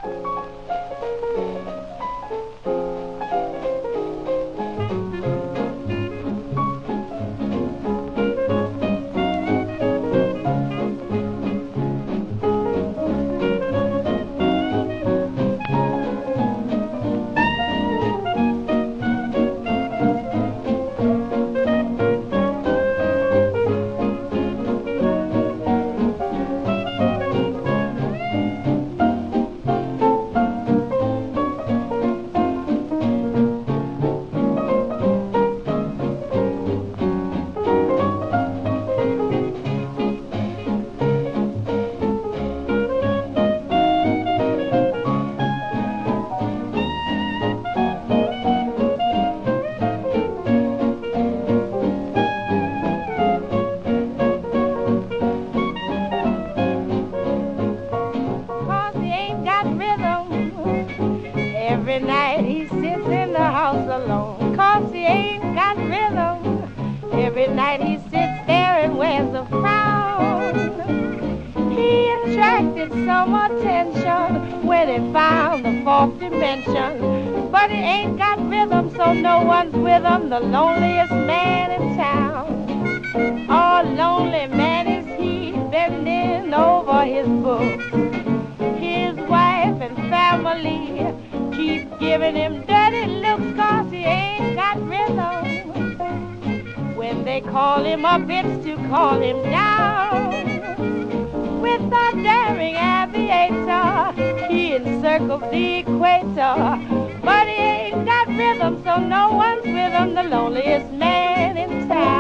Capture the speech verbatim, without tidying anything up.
Every night he sits in the house alone, 'cause he ain't got rhythm. Every night he sits there and wears a frown. He attracted some attention when he found the fourth dimension, but he ain't got rhythm, so no one's with him, the loneliest man in town. Oh, lonely man is he, bending over his books. His wife and family keep giving him dirty looks, 'cause he ain't got rhythm. When they call him up, it's to call him down. With a daring aviator, he encircles the equator, but he ain't got rhythm, so no one's with him, the loneliest man in town.